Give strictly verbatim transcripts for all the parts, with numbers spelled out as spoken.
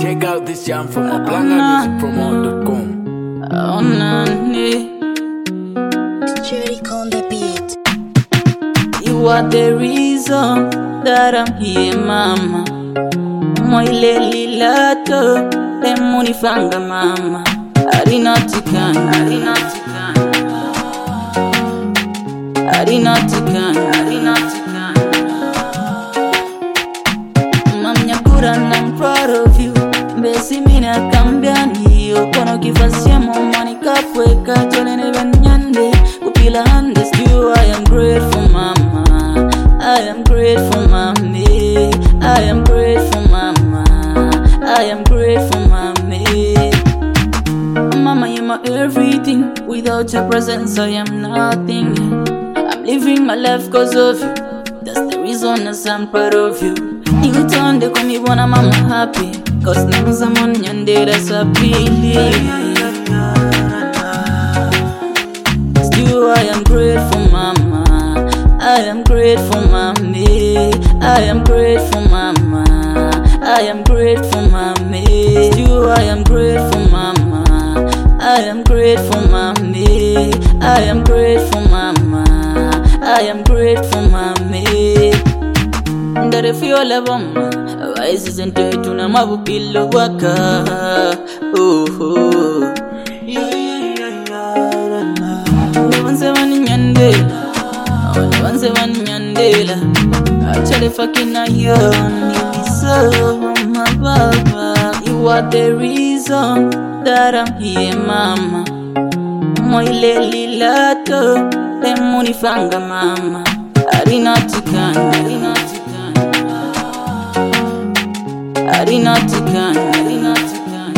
Check out this jam from a Planga Music Promo dot com. Oh, nanny. Jerick on the beat. You are the reason that I'm here, mama. Moile lilato, lemuni fanga, mama. Arinotikan, arinotikan, arinotikan, arinotikan. Mamnya kuran, I'm proud of you. Besi mina kambiani, okono kifasiamo mani kapweka tolene banyande. Kupila hande stew, I am grateful, mama. I am grateful, mommy. I am grateful, mama. I am grateful, mommy. Mama, you're my everything. Without your presence, I am nothing. I'm living my life cause of you. That's the reason as I'm proud of you. You turn the call me when I'm happy. Cause now someone yonder that's happy. Still I am grateful, mama. I am grateful, mommy. I am grateful, mama. I am grateful, mommy. Still I am grateful, mama. I am grateful, mommy. I am grateful, mama. I am grateful, mommy. Ndare fio laboma Waisi sente tuna mabupilo waka. Oh oh. Wanse wani nyandela Wanse wani nyandela Achale fakina yon Niliso mama baba. You are the reason that I'm here, mama. Moile lilato lemuni fanga, mama. Arinotikan, arinotikan, arinotikan, arinotikan.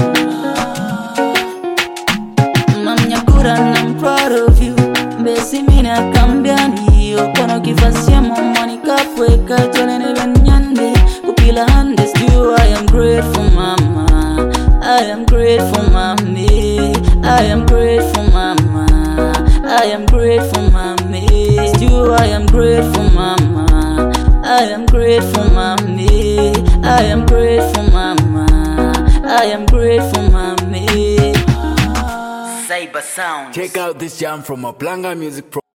Mamnya kuran, I'm proud of you. Besi mina kambiani, okono kifasiamo mani kapweka tolene banyande. Kupila hande stew, I am grateful, mama. I am grateful, mommy. I am grateful, mama. I am grateful, mommy. Still I am grateful, mama. I am grateful, mommy. I am grateful, mama. I am grateful, mommy. Check out this jam from a Planga Music Promo.